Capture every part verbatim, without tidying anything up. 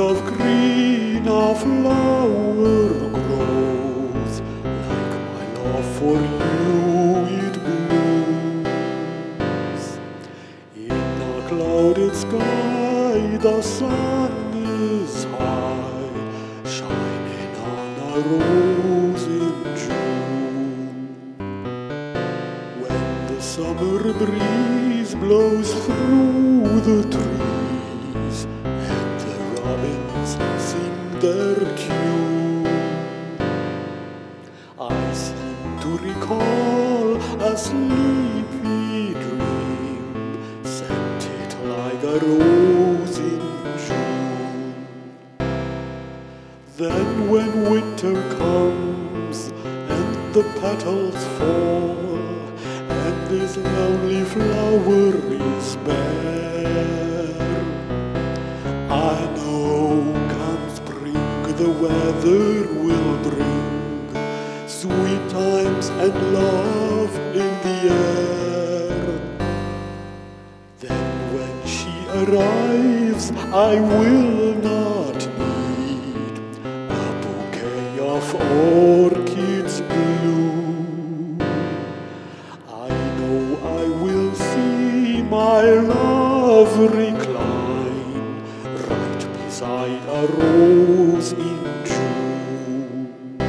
of green a flower grows, like my love for you it blooms. In a clouded sky the sun is high, shining on a rose in June. When the summer breeze blows through the trees and the robins sing their tune, I seem to recall a sleepy dream, scented like a rose in June. Then when winter comes and the petals fall, and this lonely flower is bare, I know come spring the weather will bring sweet times and love in the air. Then when she arrives I will not need a bouquet of orchids blue. I know I will see my love recline right beside a rose in June.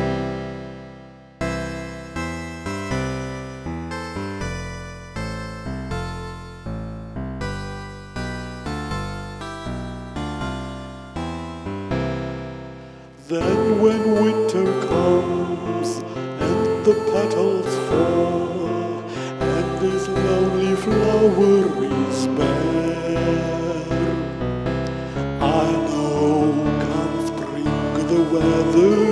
Then when winter comes and the petals fall, and this lonely flower is bare, I know come spring the weather